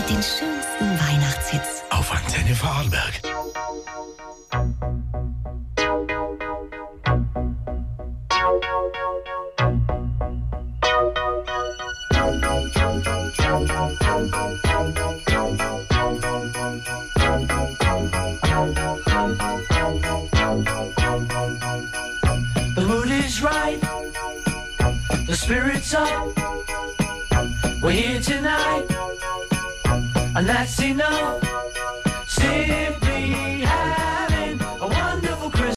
mit den schönsten Weihnachtshits. Auf Antenne Vorarlberg. The mood is right, the spirit's up. We're here tonight, and that's enough.